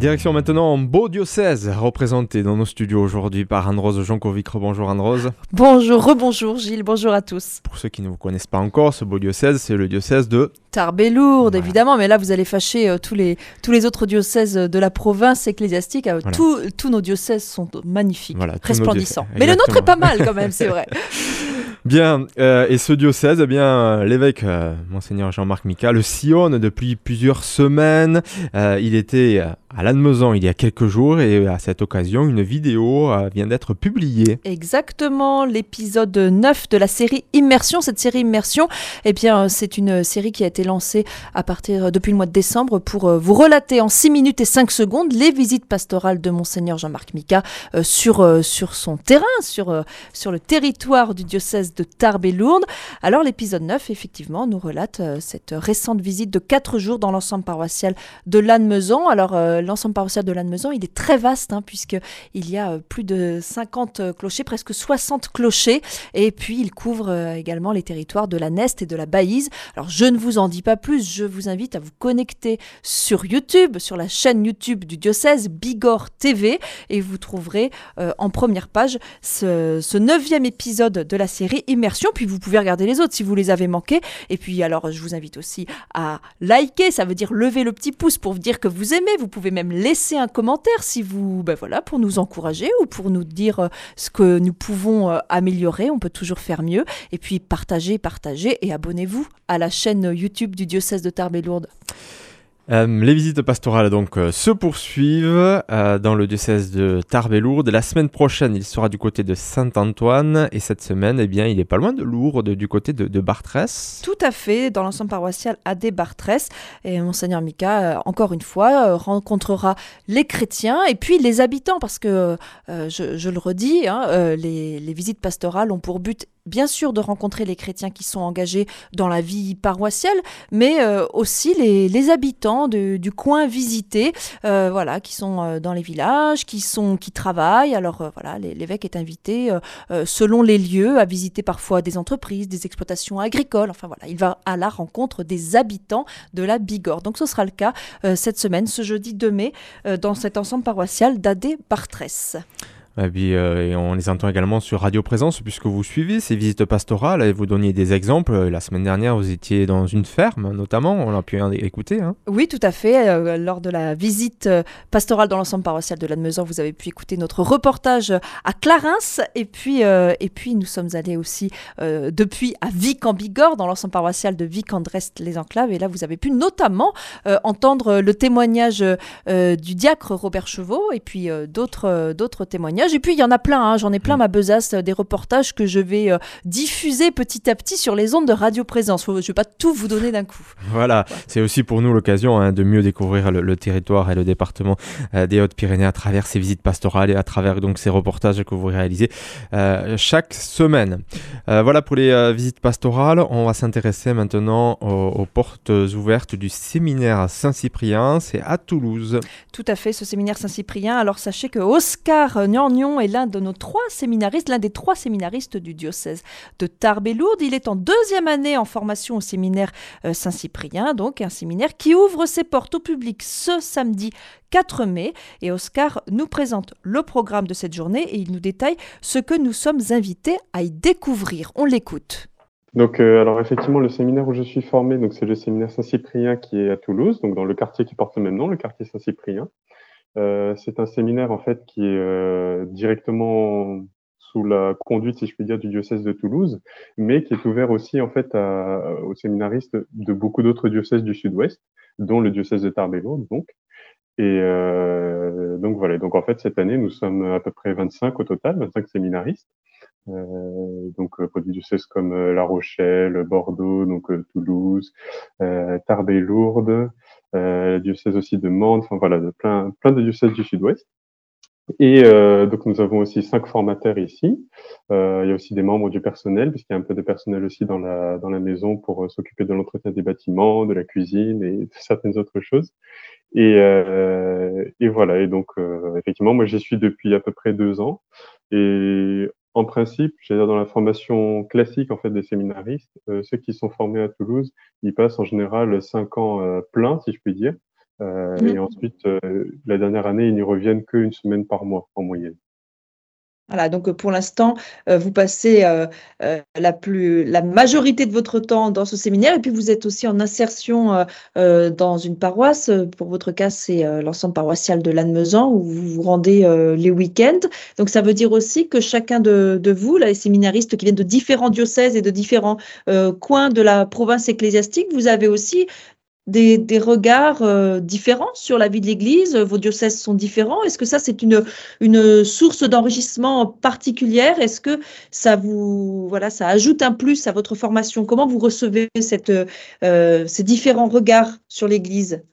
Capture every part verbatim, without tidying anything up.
Direction maintenant en beau diocèse, représenté dans nos studios aujourd'hui par Anne-Rose Jankovic. Bonjour Anne-Rose. Bonjour, rebonjour Gilles, bonjour à tous. Pour ceux qui ne vous connaissent pas encore, ce beau diocèse, c'est le diocèse de Tarbes-et-Lourdes, Voilà. évidemment, mais là vous allez fâcher euh, tous, les, tous les autres diocèses de la province ecclésiastique. Euh, Voilà. tous, tous nos diocèses sont magnifiques, Voilà, tous nos resplendissants. diocèses, Mais le nôtre est exactement. pas mal quand même, c'est vrai. Bien, euh, et ce diocèse, eh bien, euh, l'évêque, euh, Monseigneur Jean-Marc Mika, le sillonne depuis plusieurs semaines. Euh, il était euh, à Lannemezan il y a quelques jours et à cette occasion, une vidéo euh, vient d'être publiée. Exactement, l'épisode neuf de la série Immersion. Cette série Immersion, eh bien, euh, c'est une série qui a été lancée à partir depuis le mois de décembre pour euh, vous relater en six minutes et cinq secondes les visites pastorales de Monseigneur Jean-Marc Mika euh, sur, euh, sur son terrain, sur, euh, sur le territoire du diocèse de Tarbes-et-Lourdes. Alors l'épisode neuf, effectivement, nous relate euh, cette récente visite de quatre jours dans l'ensemble paroissial de Lannemezan. Alors euh, l'ensemble paroissial de Lannemezan, il est très vaste, hein, puisqu'il y a euh, plus de cinquante clochers, presque soixante clochers, et puis il couvre euh, également les territoires de la Neste et de la Baïse. Alors je ne vous en dis pas plus, je vous invite à vous connecter sur YouTube, sur la chaîne YouTube du diocèse, Bigorre T V, et vous trouverez euh, en première page ce, ce neuvième épisode de la série Immersion, puis vous pouvez regarder les autres si vous les avez manqués. Et puis alors je vous invite aussi à liker, ça veut dire lever le petit pouce pour vous dire que vous aimez. Vous pouvez même laisser un commentaire si vous, ben voilà, pour nous encourager ou pour nous dire euh, ce que nous pouvons euh, améliorer. On peut toujours faire mieux. Et puis partagez, partagez et abonnez-vous à la chaîne YouTube du diocèse de Tarbes-et-Lourdes. Euh, les visites pastorales donc euh, se poursuivent euh, dans le diocèse de Tarbes-et-Lourdes. La semaine prochaine, il sera du côté de Saint-Antoine et cette semaine, eh bien, il est pas loin de Lourdes, du côté de, de Bartrès. Tout à fait, dans l'ensemble paroissial A D Bartrès. Et Monseigneur Mika, euh, encore une fois, euh, rencontrera les chrétiens et puis les habitants, parce que, euh, je, je le redis, hein, euh, les, les visites pastorales ont pour but bien sûr de rencontrer les chrétiens qui sont engagés dans la vie paroissiale, mais euh, aussi les, les habitants de, du coin visité, euh, voilà, qui sont euh, dans les villages, qui, sont, qui travaillent. Alors euh, voilà, les- l'évêque est invité, euh, euh, selon les lieux, à visiter parfois des entreprises, des exploitations agricoles. Enfin voilà, il va à la rencontre des habitants de la Bigorre. Donc ce sera le cas euh, cette semaine, ce jeudi deux mai, euh, dans cet ensemble paroissial d'A D Bartrès. Et puis, euh, et on les entend également sur Radio Présence puisque vous suivez ces visites pastorales et vous donniez des exemples. La semaine dernière, vous étiez dans une ferme, notamment. On a pu en écouter. Hein. Oui, tout à fait. Euh, lors de la visite euh, pastorale dans l'ensemble paroissial de Lannemezan, vous avez pu écouter notre reportage euh, à Clarens. Et puis, euh, et puis nous sommes allés aussi euh, depuis à Vic-en-Bigorre, dans l'ensemble paroissial de Vic-en-Drest-les-Enclaves. Et là, vous avez pu notamment euh, entendre le témoignage euh, du diacre Robert Chevaux et puis euh, d'autres, euh, d'autres témoignages. Et puis, il y en a plein. Hein, j'en ai plein Mm. ma besace, euh, des reportages que je vais euh, diffuser petit à petit sur les ondes de Radio Présence. Faut- Je ne vais pas tout vous donner d'un coup. Voilà, Voilà. c'est aussi pour nous l'occasion hein, de mieux découvrir le, le territoire et le département euh, des Hautes-Pyrénées à travers ces visites pastorales et à travers donc ces reportages que vous réalisez euh, chaque semaine. Euh, voilà pour les euh, visites pastorales. On va s'intéresser maintenant aux, aux portes ouvertes du séminaire Saint-Cyprien. C'est à Toulouse. Tout à fait, ce séminaire Saint-Cyprien. Alors sachez que Oscar Gnagnon est l'un de nos trois séminaristes, l'un des trois séminaristes du diocèse de Tarbes-et-Lourdes. Il est en deuxième année en formation au séminaire euh, Saint-Cyprien, donc un séminaire qui ouvre ses portes au public ce samedi quatre mai. Et Oscar nous présente le programme de cette journée et il nous détaille ce que nous sommes invités à y découvrir. On l'écoute. Donc, euh, alors effectivement, le séminaire où je suis formé, donc c'est le séminaire Saint-Cyprien qui est à Toulouse, donc dans le quartier qui porte le même nom, le quartier Saint-Cyprien. Euh, c'est un séminaire en fait qui est euh, directement sous la conduite, si je puis dire, du diocèse de Toulouse, mais qui est ouvert aussi en fait à- aux séminaristes de beaucoup d'autres diocèses du Sud-Ouest, dont le diocèse de Tarbes-et-Lourdes, donc. Et euh, donc voilà. Donc en fait, cette année, nous sommes à peu près vingt-cinq au total, vingt-cinq séminaristes. Euh, donc euh, pour des diocèses comme euh, La Rochelle, Bordeaux, donc euh, Toulouse, euh, Tarbes-et-Lourdes, euh, diocèse aussi de Mende, enfin voilà, de plein plein de diocèses du Sud-Ouest. Et euh, donc nous avons aussi cinq formateurs ici. Euh, il y a aussi des membres du personnel, puisqu'il y a un peu de personnel aussi dans la dans la maison pour euh, s'occuper de l'entretien des bâtiments, de la cuisine et de certaines autres choses. Et, euh, et voilà. Et donc euh, effectivement, moi j'y suis depuis à peu près deux ans. Et en principe, j'allais dire dans la formation classique en fait des séminaristes, euh, ceux qui sont formés à Toulouse, ils passent en général cinq ans euh, pleins, si je puis dire, Euh, Mhm. et ensuite, euh, la dernière année, ils n'y reviennent qu'une semaine par mois en moyenne. Voilà, donc euh, pour l'instant, euh, vous passez euh, euh, la plus, la majorité de votre temps dans ce séminaire et puis vous êtes aussi en insertion euh, euh, dans une paroisse. Euh, Pour votre cas, c'est euh, l'ensemble paroissial de Lannemezan où vous vous rendez euh, les week-ends. Donc ça veut dire aussi que chacun de, de vous, là, les séminaristes qui viennent de différents diocèses et de différents euh, coins de la province ecclésiastique, vous avez aussi des, des regards euh, différents sur la vie de l'Église. Vos diocèses sont différents. Est-ce que ça, c'est une, une source d'enrichissement particulière? Est-ce que ça vous, voilà, ça ajoute un plus à votre formation? Comment vous recevez cette, euh, ces différents regards sur l'Église?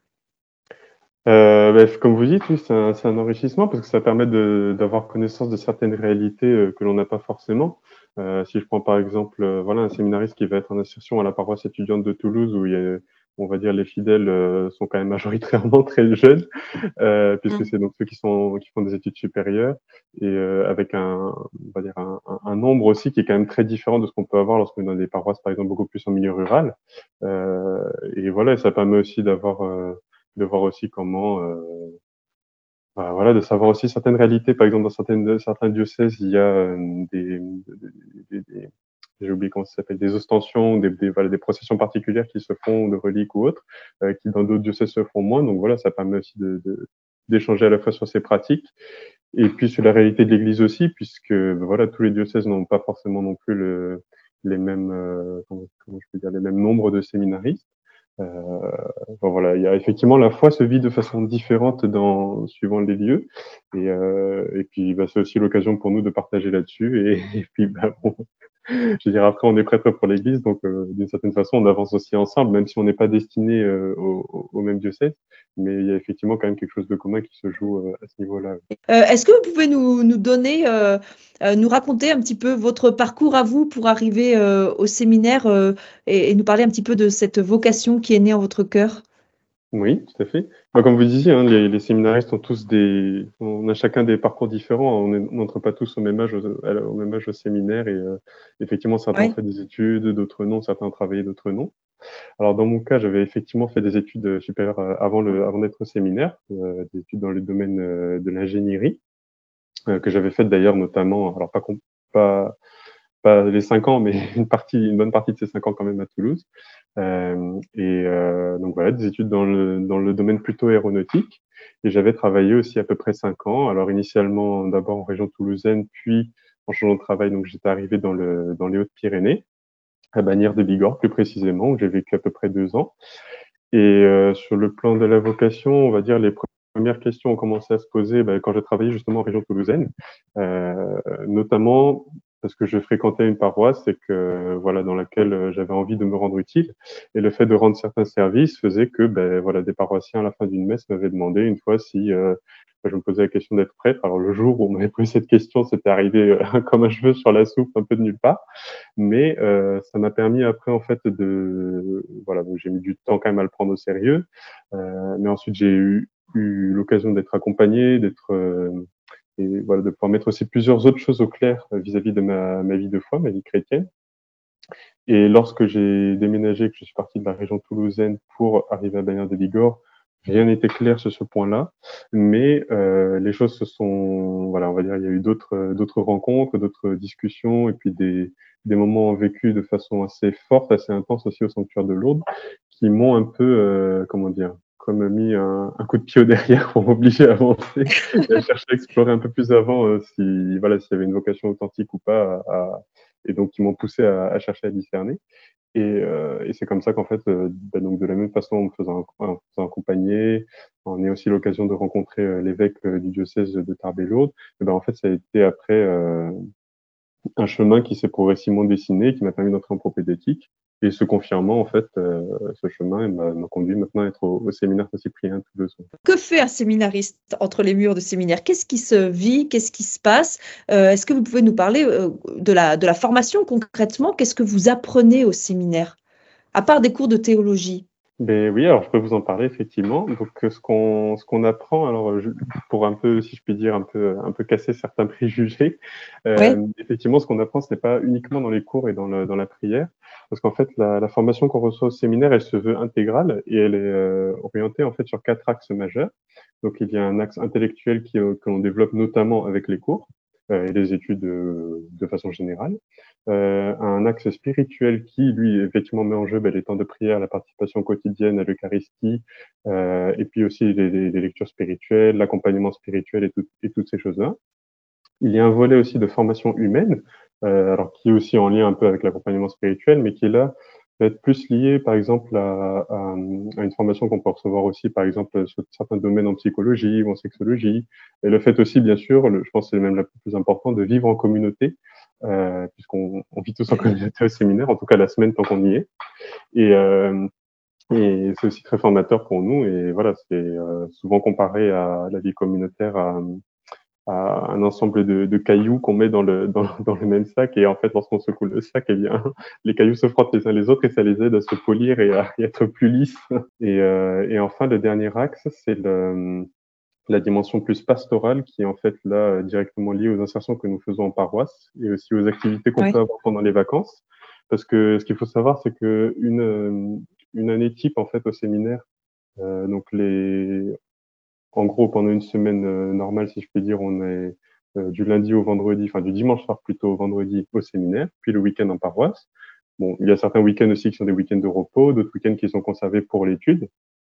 Euh, bah, comme vous dites, oui, c'est un, c'est un enrichissement parce que ça permet de, d'avoir connaissance de certaines réalités euh, que l'on n'a pas forcément. Euh, si je prends par exemple, euh, voilà, un séminariste qui va être en insertion à la paroisse étudiante de Toulouse où il y a, on va dire, les fidèles euh, sont quand même majoritairement très jeunes, euh, puisque Mm. c'est donc ceux qui sont qui font des études supérieures et euh, avec un, on va dire un, un, un nombre aussi qui est quand même très différent de ce qu'on peut avoir lorsqu'on est dans des paroisses, par exemple, beaucoup plus en milieu rural. Euh, et voilà, et ça permet aussi d'avoir euh, de voir aussi comment, euh, bah, voilà, de savoir aussi certaines réalités. Par exemple, dans certaines, certains diocèses, il y a euh, des, des, des- des- j'ai oublié comment ça s'appelle, des ostensions, des, des, voilà, des processions particulières qui se font de reliques ou autres, euh, qui dans d'autres diocèses se font moins. Donc voilà, ça permet aussi de, de- d'échanger à la fois sur ces pratiques et puis sur la réalité de l'Église aussi, puisque bah, voilà, tous les diocèses n'ont pas forcément non plus le, les mêmes, euh, comment, comment je peux dire, les mêmes nombres de séminaristes. Euh, bon, voilà, il y a effectivement la foi se vit de façon différente dans suivant les lieux, et, euh, et puis bah, c'est aussi l'occasion pour nous de partager là-dessus. Et, et puis bah, bon, je veux dire après on est prêtre pour l'Église, donc euh, d'une certaine façon on avance aussi ensemble, même si on n'est pas destiné euh, au, au, au même diocèse, mais il y a effectivement quand même quelque chose de commun qui se joue euh, à ce niveau-là. Euh, est-ce que vous pouvez nous, nous donner, euh, euh, nous raconter un petit peu votre parcours à vous pour arriver euh, au séminaire euh, et, et nous parler un petit peu de cette vocation qui est née en votre cœur? Oui, tout à fait. Bah, comme vous disiez, hein, les, les séminaristes ont tous des, on a chacun des parcours différents. On est- on n'entre pas tous au même âge, au, au même âge au séminaire et euh, effectivement, certains ont Oui. fait des études, d'autres non, certains ont travaillé, d'autres non. Alors dans mon cas, j'avais effectivement fait des études euh, supérieures euh, avant le, avant d'être au séminaire, euh, des études dans le domaine euh, de l'ingénierie euh, que j'avais faites d'ailleurs notamment, alors pas com- pas pas les cinq ans, mais une partie, une bonne partie de ces cinq ans quand même à Toulouse. Euh, et euh, donc voilà, des études dans le, dans le domaine plutôt aéronautique. Et j'avais travaillé aussi à peu près cinq ans. Alors initialement d'abord en région toulousaine, puis en changeant de travail, donc j'étais arrivé dans le dans les Hautes-Pyrénées, à Bagnères de Bigorre plus précisément, où j'ai vécu à peu près deux ans. Et euh, sur le plan de la vocation, on va dire les premières questions ont commencé à se poser bah, quand j'ai travaillé justement en région toulousaine, euh, notamment parce que je fréquentais une paroisse et que voilà dans laquelle euh, j'avais envie de me rendre utile. Et le fait de rendre certains services faisait que ben voilà des paroissiens à la fin d'une messe m'avaient demandé une fois si euh, je me posais la question d'être prêtre. Alors le jour où on m'avait posé cette question, c'était arrivé euh, comme un cheveu sur la soupe, un peu de nulle part. Mais euh, ça m'a permis après en fait de voilà, donc j'ai mis du temps quand même à le prendre au sérieux, euh, mais ensuite j'ai eu, eu l'occasion d'être accompagné, d'être euh, et voilà, de pouvoir mettre aussi plusieurs autres choses au clair euh, vis-à-vis de ma, ma vie de foi, ma vie chrétienne. Et lorsque j'ai déménagé, que je suis parti de la région toulousaine pour arriver à Bagnères de Bigorre, rien n'était clair sur ce point-là, mais euh, les choses se sont, voilà, on va dire, il y a eu d'autres d'autres rencontres, d'autres discussions, et puis des des moments vécus de façon assez forte, assez intense aussi au sanctuaire de Lourdes, qui m'ont un peu, euh, comment dire, comme mis un, un coup de pied au derrière pour m'obliger à avancer et à chercher à explorer un peu plus avant euh, si, voilà, s'il y avait une vocation authentique ou pas, à, à, et donc qui m'ont poussé à, à chercher à discerner. Et, euh, et c'est comme ça qu'en fait, euh, bah, donc de la même façon, en me faisant, en me faisant accompagner, on a aussi l'occasion de rencontrer euh, l'évêque euh, du diocèse de Tarbes-et-Lourdes. Et ben en fait, ça a été après euh, un chemin qui s'est progressivement dessiné, qui m'a permis d'entrer en propédétique. Et se confirmant, en fait, euh, ce chemin m'a, m'a conduit maintenant à être au, au séminaire Saint-Cyprien tous les ans. Que fait un séminariste entre les murs de séminaire? Qu'est-ce qui se vit? Qu'est-ce qui se passe? Euh, est-ce que vous pouvez nous parler euh, de la, de la formation concrètement? Qu'est-ce que vous apprenez au séminaire, à part des cours de théologie? Ben oui, alors je peux vous en parler effectivement. Donc euh, ce qu'on ce qu'on apprend, alors euh, je- pour un peu, si je puis dire, un peu un peu casser certains préjugés, Oui, euh, effectivement, ce qu'on apprend, ce n'est pas uniquement dans les cours et dans le, dans la prière, parce qu'en fait, la, la formation qu'on reçoit au séminaire, elle se veut intégrale et elle est euh, orientée en fait sur quatre axes majeurs. Donc il y a un axe intellectuel qui, euh, que l'on développe notamment avec les cours euh, et les études euh, de façon générale. Euh, un axe spirituel qui, lui, effectivement, met en jeu ben, les temps de prière, la participation quotidienne à l'Eucharistie, euh, et puis aussi les, les, les lectures spirituelles, l'accompagnement spirituel et, tout, et toutes ces choses-là. Il y a un volet aussi de formation humaine, euh, alors qui est aussi en lien un peu avec l'accompagnement spirituel, mais qui est là peut être plus lié, par exemple, à, à, à une formation qu'on peut recevoir aussi, par exemple, sur certains domaines en psychologie ou en sexologie. Et le fait aussi, bien sûr, le, je pense que c'est même le plus important, de vivre en communauté, euh, puisqu'on on vit tous en communauté au séminaire, en tout cas la semaine tant qu'on y est. Et, euh, et c'est aussi très formateur pour nous. Et voilà, c'est euh, souvent comparé à la vie communautaire, à, à un ensemble de, de cailloux qu'on met dans le, dans, dans le même sac. Et en fait, lorsqu'on secoue le sac, eh bien, les cailloux se frottent les uns les autres et ça les aide à se polir et à, et être plus lisses. Et, euh, et enfin, le dernier axe, c'est le, la dimension plus pastorale qui est en fait là directement liée aux insertions que nous faisons en paroisse et aussi aux activités qu'on peut oui. avoir pendant les vacances. Parce que ce qu'il faut savoir, c'est que une, une année type en fait au séminaire, euh, donc les, en gros, pendant une semaine euh, normale, si je peux dire, on est euh, du lundi au vendredi, enfin du dimanche soir plutôt au vendredi au séminaire, puis le week-end en paroisse. Bon, il y a certains week-ends aussi qui sont des week-ends de repos, d'autres week-ends qui sont conservés pour l'étude.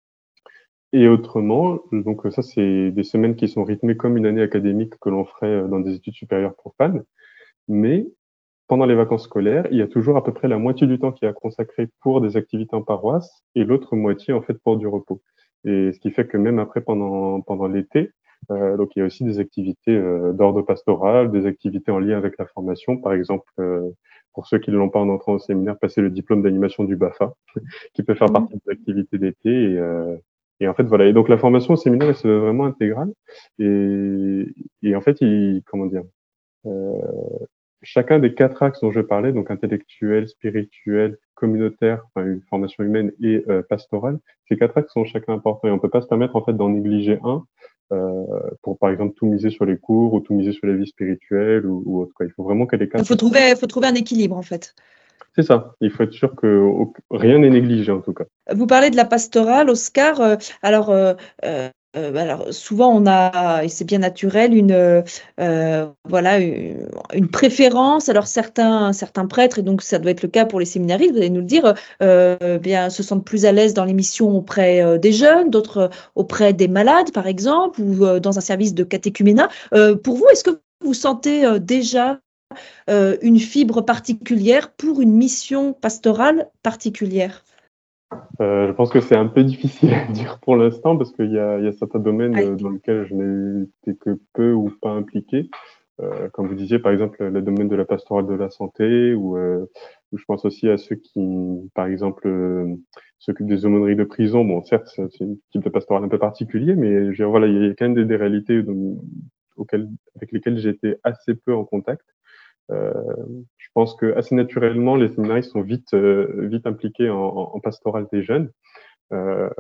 Et autrement, donc ça, c'est des semaines qui sont rythmées comme une année académique que l'on ferait euh, dans des études supérieures profanes. Mais pendant les vacances scolaires, il y a toujours à peu près la moitié du temps qui est consacré pour des activités en paroisse et l'autre moitié en fait pour du repos. Et ce qui fait que même après pendant pendant l'été, euh, donc il y a aussi des activités euh, d'ordre pastoral, des activités en lien avec la formation, par exemple euh, pour ceux qui ne l'ont pas en entrant au séminaire, passer le diplôme d'animation du BAFA, qui peut faire Mhm. partie des activités d'été. Et, euh, et en fait voilà. Et donc la formation au séminaire, elle se veut vraiment intégrale. Et, et en fait, il, comment dire. Euh, Chacun des quatre axes dont je parlais, donc intellectuel, spirituel, communautaire, enfin, une formation humaine et euh, pastorale, ces quatre axes sont chacun importants et on ne peut pas se permettre en fait d'en négliger un euh, pour par exemple tout miser sur les cours ou tout miser sur la vie spirituelle ou, ou autre. Quoi. Il faut vraiment que les Il quatre. faut trouver, faut trouver un équilibre en fait. C'est ça. Il faut être sûr que au- rien n'est négligé en tout cas. Vous parlez de la pastorale, Oscar. euh, alors, euh, euh, euh, alors, souvent, on a, et c'est bien naturel, une, euh, euh, voilà, une, une préférence. Alors, certains, certains prêtres, et donc ça doit être le cas pour les séminaristes, vous allez nous le dire, euh, bien, se sentent plus à l'aise dans les missions auprès euh, des jeunes, d'autres euh, auprès des malades, par exemple, ou euh, dans un service de catéchuménat. Euh, pour vous, est-ce que vous sentez euh, déjà euh, une fibre particulière pour une mission pastorale particulière? Euh, je pense que c'est un peu difficile à dire pour l'instant parce qu'il y a, il y a certains domaines Ouais. euh, dans lesquels je n'ai été que peu ou pas impliqué. Euh, comme vous disiez, par exemple, le domaine de la pastorale de la santé, ou, euh, ou je pense aussi à ceux qui, par exemple, euh, s'occupent des aumôneries de prison. Bon, certes, c'est un type de pastorale un peu particulier, mais je, voilà, il y a quand même des, des réalités dont- auxquelles, avec lesquelles j'ai été assez peu en contact. Euh, je pense que assez naturellement, les séminaristes sont vite, euh, vite impliqués en, en, en pastoral des jeunes. Euh,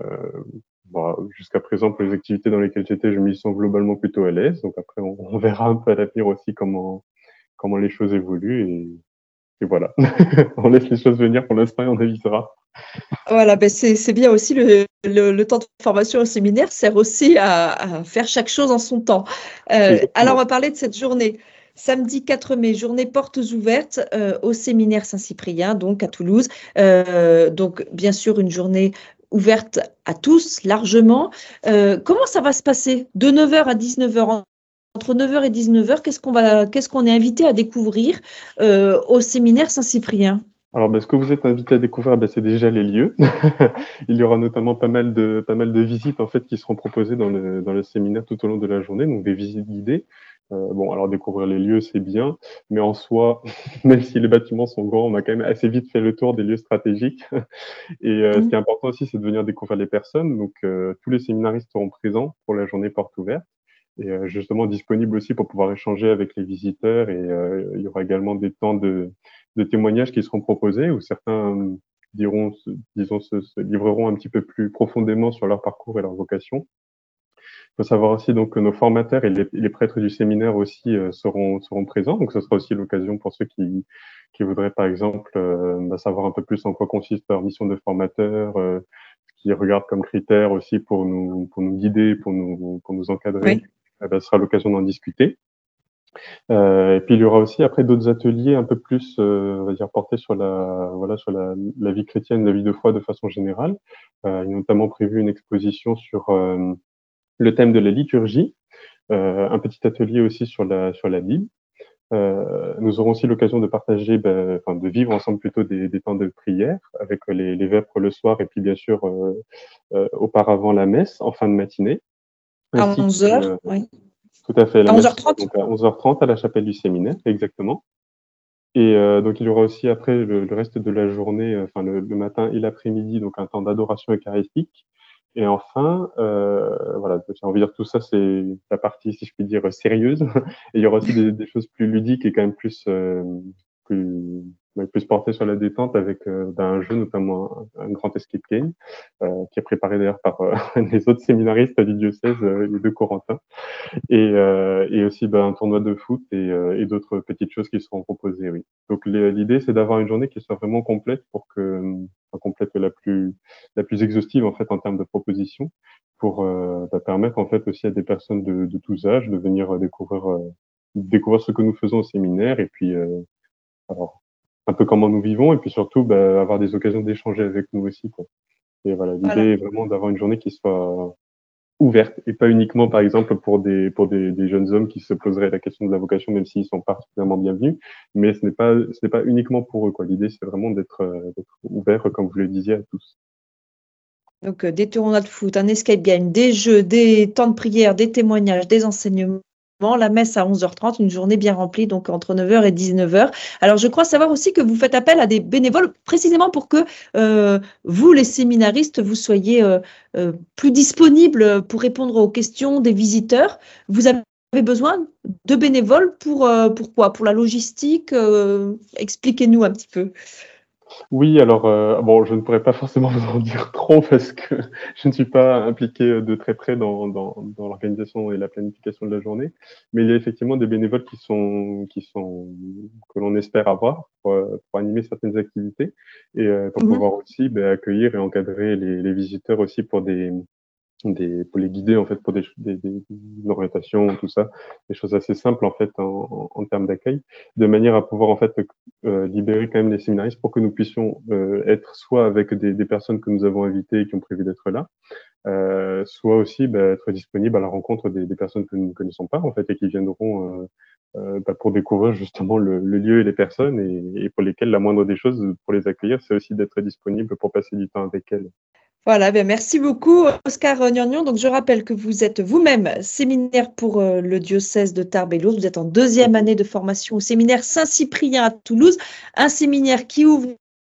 bon, jusqu'à présent, pour les activités dans lesquelles j'étais, je m'y sens globalement plutôt à l'aise. Donc après, on, on verra un peu à l'avenir aussi comment, comment les choses évoluent. Et, et voilà, on laisse les choses venir pour l'instant et on avisera. Voilà, ben c'est, c'est bien aussi le, le, le temps de formation au séminaire sert aussi à, à faire chaque chose en son temps. Euh, alors, on Exactement. va parler de cette journée. Samedi quatre mai, journée portes ouvertes euh, au séminaire Saint-Cyprien, donc à Toulouse. Euh, donc, bien sûr, une journée ouverte à tous, largement. Euh, comment ça va se passer? De neuf heures à dix-neuf heures, entre neuf heures et dix-neuf heures, qu'est-ce qu'on va, qu'est-ce qu'on est invité à découvrir euh, au séminaire Saint-Cyprien? Alors, ben, ce que vous êtes invité à découvrir, ben, c'est déjà les lieux. Il y aura notamment pas mal de, pas mal de visites en fait qui seront proposées dans le, dans le séminaire tout au long de la journée, donc des visites guidées. Euh, bon, alors découvrir les lieux, c'est bien, mais en soi, même si les bâtiments sont grands, on a quand même assez vite fait le tour des lieux stratégiques. Et euh, ce qui est important aussi, c'est de venir découvrir les personnes. Donc, euh, tous les séminaristes seront présents pour la journée porte ouverte et euh, justement disponibles aussi pour pouvoir échanger avec les visiteurs. Et euh, il y aura également des temps de, de témoignages qui seront proposés où certains diront, se, disons, se, se livreront un petit peu plus profondément sur leur parcours et leur vocation. Il faut savoir aussi donc que nos formateurs et les, les prêtres du séminaire aussi euh, seront seront présents. Donc ce sera aussi l'occasion pour ceux qui qui voudraient par exemple euh, bah, savoir un peu plus en quoi consiste leur mission de formateur, euh, ce qu'ils regardent comme critères aussi pour nous pour nous guider, pour nous pour nous encadrer. Oui. Eh ben, ce sera l'occasion d'en discuter. Euh, et puis il y aura aussi après d'autres ateliers un peu plus, euh, on va dire, portés sur la voilà sur la, la vie chrétienne, la vie de foi de façon générale. Euh, il y a notamment prévu une exposition sur euh, le thème de la liturgie, euh, un petit atelier aussi sur la sur la Bible. Euh, nous aurons aussi l'occasion de partager, ben, enfin de vivre ensemble plutôt des, des temps de prière avec les, les vêpres le soir et puis bien sûr euh, euh, auparavant la messe en fin de matinée. À onze heures, euh, oui. Tout à fait. La à messe, onze heures trente. donc à onze heures trente à la chapelle du séminaire, exactement. Et euh, donc il y aura aussi après le, le reste de la journée, enfin le, le matin et l'après-midi, donc un temps d'adoration eucharistique. Et enfin, euh, voilà, j'ai envie de dire tout ça, c'est la partie, si je puis dire, sérieuse. Et il y aura aussi des, des choses plus ludiques et quand même plus, euh, plus, plus portées sur la détente avec euh, un jeu, notamment un, un grand escape game, euh, qui est préparé d'ailleurs par euh, les autres séminaristes du diocèse, euh, les deux Corentins. Et, euh, et aussi ben, un tournoi de foot et, euh, et d'autres petites choses qui seront proposées, oui. Donc l'idée, c'est d'avoir une journée qui soit vraiment complète pour que, enfin, complète la plus, la plus exhaustive en fait en termes de propositions, pour euh, bah, permettre en fait aussi à des personnes de, de tous âges de venir découvrir, euh, découvrir ce que nous faisons au séminaire et puis euh, alors un peu comment nous vivons et puis surtout bah, avoir des occasions d'échanger avec nous aussi, quoi. Et voilà, l'idée voilà. est vraiment d'avoir une journée qui soit ouverte et pas uniquement par exemple pour des pour des, des jeunes hommes qui se poseraient la question de la vocation même s'ils sont particulièrement bienvenus, mais ce n'est pas ce n'est pas uniquement pour eux, quoi. L'idée c'est vraiment d'être euh, d'être ouvert comme vous le disiez à tous. Donc euh, des tournois de foot, un escape game, des jeux, des temps de prière, des témoignages, des enseignements. La messe à onze heures trente, une journée bien remplie, donc entre neuf heures et dix-neuf heures. Alors, je crois savoir aussi que vous faites appel à des bénévoles, précisément pour que euh, vous, les séminaristes, vous soyez euh, euh, plus disponibles pour répondre aux questions des visiteurs. Vous avez besoin de bénévoles pour, euh, pour quoi? Pour la logistique? euh, Expliquez-nous un petit peu. Oui, alors euh, bon, je ne pourrais pas forcément vous en dire trop parce que je ne suis pas impliqué de très près dans, dans, dans l'organisation et la planification de la journée, mais il y a effectivement des bénévoles qui sont qui sont que l'on espère avoir pour, pour animer certaines activités et euh, pour mmh. pouvoir aussi ben, accueillir et encadrer les, les visiteurs aussi pour des Des, pour les guider en fait pour des, des, des une orientation, tout ça, des choses assez simples en fait en, en, en termes d'accueil, de manière à pouvoir en fait euh, libérer quand même les séminaristes pour que nous puissions euh, être soit avec des, des personnes que nous avons invitées et qui ont prévu d'être là, euh, soit aussi bah, être disponible à la rencontre des, des personnes que nous ne connaissons pas en fait et qui viendront euh, euh, bah, pour découvrir justement le, le lieu et les personnes et, et pour lesquelles la moindre des choses pour les accueillir, c'est aussi d'être disponible pour passer du temps avec elles. Voilà, bien merci beaucoup Oscar Gnagnon. Donc je rappelle que vous êtes vous-même séminaire pour euh, le diocèse de Tarbes et Lourdes. Vous êtes en deuxième année de formation au séminaire Saint-Cyprien à Toulouse, un séminaire qui ouvre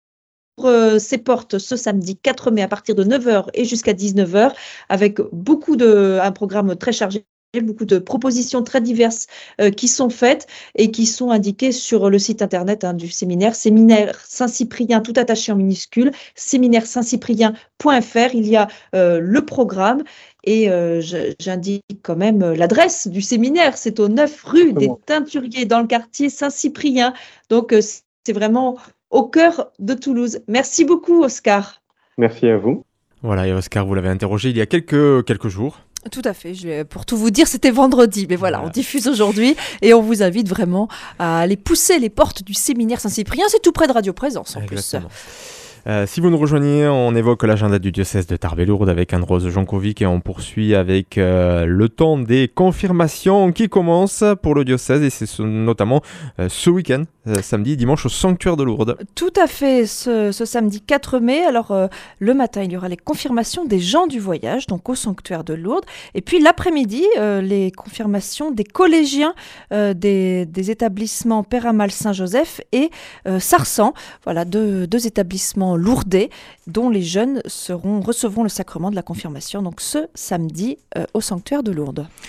euh, ses portes ce samedi quatre mai à partir de neuf heures et jusqu'à dix-neuf heures avec beaucoup de un programme très chargé. Beaucoup de propositions très diverses euh, qui sont faites et qui sont indiquées sur le site internet hein, du séminaire, séminaire Saint-Cyprien, tout attaché en minuscule, séminaire saint cyprien point f r. Il y a euh, le programme et euh, j'indique quand même l'adresse du séminaire. C'est au neuf rue des Teinturiers dans le quartier Saint-Cyprien. Donc, euh, c'est vraiment au cœur de Toulouse. Merci beaucoup, Oscar. Merci à vous. Voilà, et Oscar, vous l'avez interrogé il y a quelques, quelques jours. Tout à fait. Je vais, pour tout vous dire, c'était vendredi. Mais voilà, voilà, on diffuse aujourd'hui et on vous invite vraiment à aller pousser les portes du séminaire Saint-Cyprien. C'est tout près de Radio Présence en Exactement. plus. Euh, si vous nous rejoignez, on évoque l'agenda du diocèse de Tarbes et Lourdes avec Anne-Rose Jankovic et on poursuit avec euh, le temps des confirmations qui commence pour le diocèse et c'est ce, notamment euh, ce week-end, euh, samedi et dimanche au sanctuaire de Lourdes. Tout à fait, ce, ce samedi quatre mai. Alors euh, le matin, il y aura les confirmations des gens du voyage, donc au sanctuaire de Lourdes. Et puis l'après-midi, euh, les confirmations des collégiens euh, des, des établissements Père Amal Saint-Joseph et euh, Sarsan. Voilà, deux, deux établissements lourdais dont les jeunes seront, recevront le sacrement de la confirmation donc ce samedi euh, au sanctuaire de Lourdes.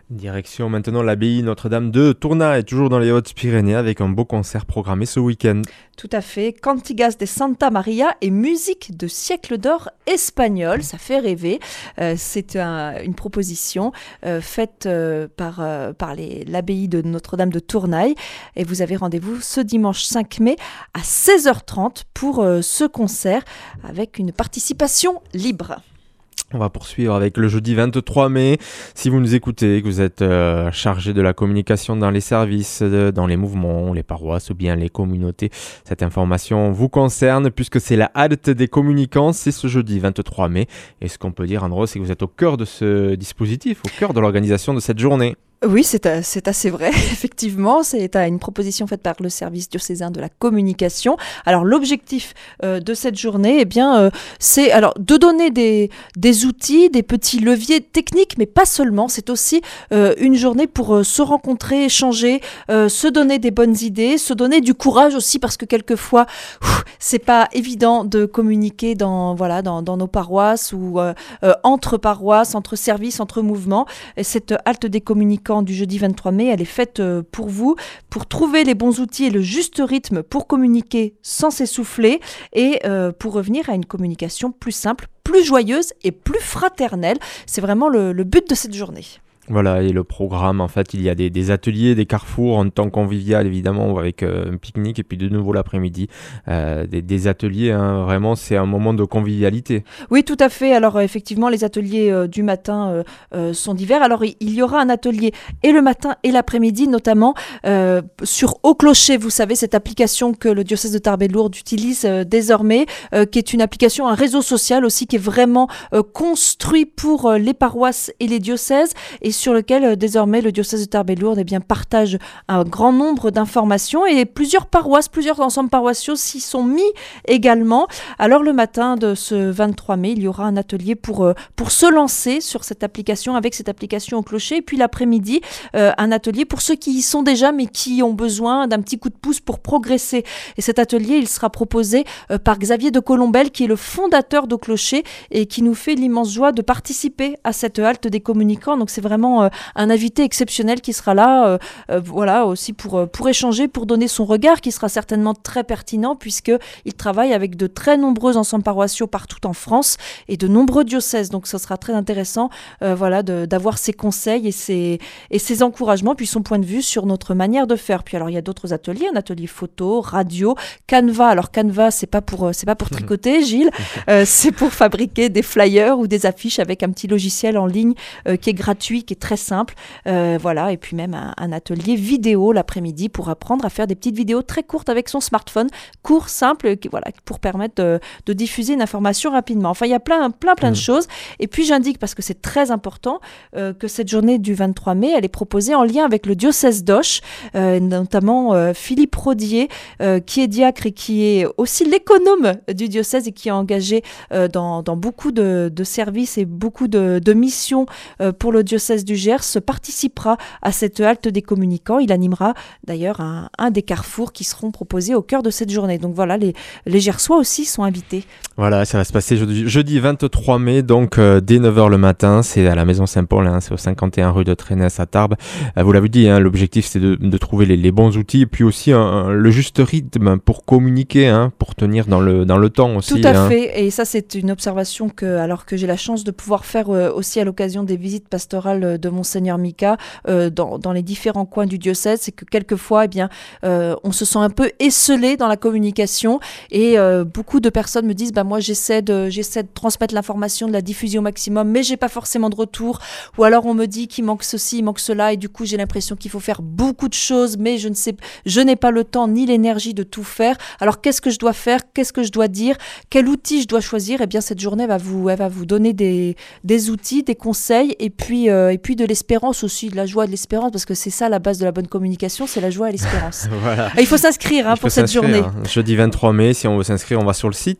Direction maintenant l'abbaye Notre-Dame de Tournai, toujours dans les Hautes-Pyrénées, avec un beau concert programmé ce week-end. Tout à fait, Cantigas de Santa Maria et musique de siècle d'or espagnol, ça fait rêver. Euh, c'est un, une proposition euh, faite euh, par, euh, par les, l'abbaye de Notre-Dame de Tournai, et vous avez rendez-vous ce dimanche cinq mai à seize heures trente pour euh, ce concert avec une participation libre. On va poursuivre avec le jeudi vingt-trois mai. Si vous nous écoutez, que vous êtes euh, chargé de la communication dans les services, de, dans les mouvements, les paroisses ou bien les communautés, cette information vous concerne puisque c'est la halte des communicants, c'est ce jeudi vingt-trois mai. Et ce qu'on peut dire, Andros, c'est que vous êtes au cœur de ce dispositif, au cœur de l'organisation de cette journée. Oui, c'est, c'est assez vrai, effectivement. C'est une proposition faite par le service diocésain de la communication. Alors, l'objectif euh, de cette journée, eh bien, euh, c'est alors, de donner des, des outils, des petits leviers techniques, mais pas seulement. C'est aussi euh, une journée pour euh, se rencontrer, échanger, euh, se donner des bonnes idées, se donner du courage aussi, parce que quelquefois, ouf, c'est pas évident de communiquer dans, voilà, dans, dans nos paroisses ou euh, euh, entre paroisses, entre services, entre mouvements. Et cette halte des communicants du jeudi vingt-trois mai, elle est faite pour vous, pour trouver les bons outils et le juste rythme pour communiquer sans s'essouffler et euh, pour revenir à une communication plus simple, plus joyeuse et plus fraternelle. C'est vraiment le, le but de cette journée. Voilà, et le programme, en fait, il y a des, des ateliers, des carrefours en temps convivial, évidemment, avec euh, un pique-nique, et puis de nouveau l'après-midi, euh, des, des ateliers, hein, vraiment, c'est un moment de convivialité. Oui, tout à fait. Alors, euh, effectivement, les ateliers euh, du matin euh, euh, sont divers. Alors, il, il y aura un atelier et le matin et l'après-midi, notamment euh, sur Au Clocher, vous savez, cette application que le diocèse de Tarbes et de Lourdes utilise euh, désormais, euh, qui est une application, un réseau social aussi, qui est vraiment euh, construit pour euh, les paroisses et les diocèses, et sur lequel euh, désormais le diocèse de Tarbes et de Lourdes eh bien, partage un grand nombre d'informations, et plusieurs paroisses, plusieurs ensembles paroissiaux s'y sont mis également. Alors le matin de ce vingt-trois mai, il y aura un atelier pour, euh, pour se lancer sur cette application, avec cette application Au Clocher, et puis l'après-midi, euh, un atelier pour ceux qui y sont déjà mais qui ont besoin d'un petit coup de pouce pour progresser. Et cet atelier, il sera proposé euh, par Xavier de Colombelle, qui est le fondateur d'Au Clocher et qui nous fait l'immense joie de participer à cette halte des communicants. Donc c'est vraiment Euh, un invité exceptionnel qui sera là euh, euh, voilà, aussi pour, euh, pour échanger, pour donner son regard, qui sera certainement très pertinent, puisqu'il travaille avec de très nombreux ensembles paroissiaux partout en France et de nombreux diocèses. Donc ce sera très intéressant euh, voilà, de, d'avoir ses conseils et ses, et ses encouragements, puis son point de vue sur notre manière de faire. Puis alors il y a d'autres ateliers, un atelier photo, radio, Canva. Alors Canva, c'est pas pour, c'est pas pour tricoter, Gilles, euh, c'est pour fabriquer des flyers ou des affiches avec un petit logiciel en ligne euh, qui est gratuit, qui est très simple, euh, voilà, et puis même un, un atelier vidéo l'après-midi pour apprendre à faire des petites vidéos très courtes avec son smartphone, court, simple, qui, voilà, pour permettre de, de diffuser une information rapidement. Enfin, il y a plein, plein, plein mmh. de choses. Et puis j'indique, parce que c'est très important, euh, que cette journée du vingt-trois mai, elle est proposée en lien avec le diocèse d'Auch, euh, notamment euh, Philippe Rodier, euh, qui est diacre et qui est aussi l'économe du diocèse et qui est engagé euh, dans, dans beaucoup de, de services et beaucoup de, de missions euh, pour le diocèse du Gers, participera à cette halte des communicants. Il animera d'ailleurs un, un des carrefours qui seront proposés au cœur de cette journée. Donc voilà, les, les Gersois aussi sont invités. Voilà, ça va se passer jeudi, jeudi vingt-trois mai, donc euh, dès neuf heures le matin. C'est à la Maison Saint-Paul, hein, c'est au cinquante et un rue de Trénès à Tarbes. Euh, vous l'avez dit, hein, l'objectif c'est de, de trouver les, les bons outils et puis aussi un, le juste rythme pour communiquer, hein, pour tenir dans le, dans le temps aussi. Tout à hein. fait, et ça c'est une observation que, alors que j'ai la chance de pouvoir faire euh, aussi à l'occasion des visites pastorales de Monseigneur Mika euh, dans, dans les différents coins du diocèse, c'est que quelquefois eh bien, euh, on se sent un peu esselé dans la communication, et euh, beaucoup de personnes me disent bah, moi j'essaie de, j'essaie de transmettre l'information, de la diffuser au maximum, mais j'ai pas forcément de retour, ou alors on me dit qu'il manque ceci, il manque cela, et du coup j'ai l'impression qu'il faut faire beaucoup de choses, mais je ne sais, je n'ai pas le temps ni l'énergie de tout faire. Alors qu'est-ce que je dois faire, qu'est-ce que je dois dire, quel outil je dois choisir? Eh bien cette journée va vous, elle va vous donner des, des outils, des conseils, et puis, euh, et puis de l'espérance aussi, de la joie, de l'espérance, parce que c'est ça la base de la bonne communication, c'est la joie et l'espérance. Voilà. Il faut s'inscrire hein, Il pour faut cette journée. Jeudi vingt-trois mai, si on veut s'inscrire, on va sur le site.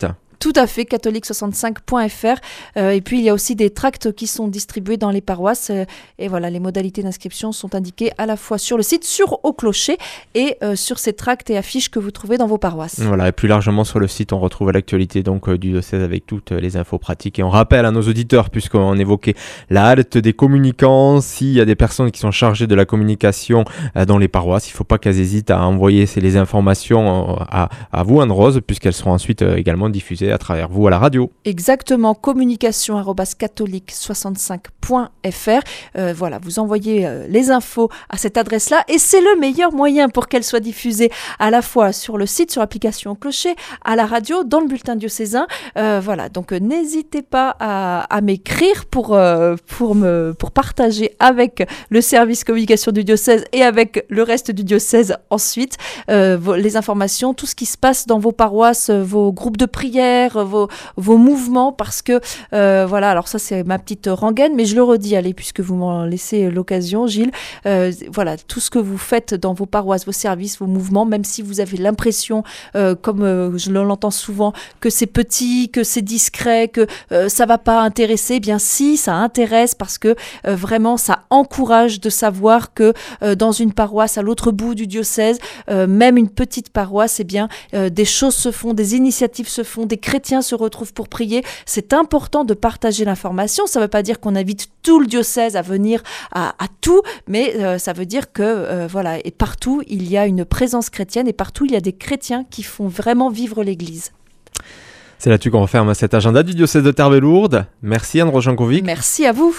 Tout à fait, catholique soixante-cinq point f r. Euh, et puis, il y a aussi des tracts qui sont distribués dans les paroisses. Euh, et voilà, les modalités d'inscription sont indiquées à la fois sur le site, sur Au Clocher, et euh, sur ces tracts et affiches que vous trouvez dans vos paroisses. Voilà, et plus largement sur le site, on retrouve l'actualité donc euh, du diocèse avec toutes les infos pratiques. Et on rappelle à nos auditeurs, puisqu'on évoquait la halte des communicants, s'il y a des personnes qui sont chargées de la communication euh, dans les paroisses, il ne faut pas qu'elles hésitent à envoyer ces, les informations euh, à, à vous, Anne-Rose, puisqu'elles seront ensuite euh, également diffusées à travers vous à la radio. Exactement, communication arobase catholique soixante-cinq point f r. Euh, voilà, vous envoyez euh, les infos à cette adresse-là et c'est le meilleur moyen pour qu'elles soient diffusées à la fois sur le site, sur l'application Clocher, à la radio, dans le bulletin diocésain. Euh, voilà, donc euh, n'hésitez pas à, à m'écrire pour, euh, pour, me, pour partager avec le service communication du diocèse et avec le reste du diocèse ensuite euh, vos, les informations, tout ce qui se passe dans vos paroisses, vos groupes de prière, vos, vos mouvements, parce que euh, voilà, alors ça c'est ma petite rengaine, mais je le redis, allez, puisque vous m'en laissez l'occasion, Gilles, euh, voilà, tout ce que vous faites dans vos paroisses, vos services, vos mouvements, même si vous avez l'impression, euh, comme euh, je l'entends souvent, que c'est petit, que c'est discret, que euh, ça va pas intéresser, eh bien si, ça intéresse, parce que euh, vraiment ça encourage de savoir que euh, dans une paroisse à l'autre bout du diocèse, euh, même une petite paroisse, eh bien euh, des choses se font, des initiatives se font, des chrétiens se retrouvent pour prier. C'est important de partager l'information. Ça ne veut pas dire qu'on invite tout le diocèse à venir à, à tout, mais euh, ça veut dire que euh, voilà, et partout il y a une présence chrétienne et partout il y a des chrétiens qui font vraiment vivre l'Église. C'est là-dessus qu'on referme cet agenda du diocèse de Tarbes-Lourdes. Merci Anne-Rose Jankovic. Merci à vous.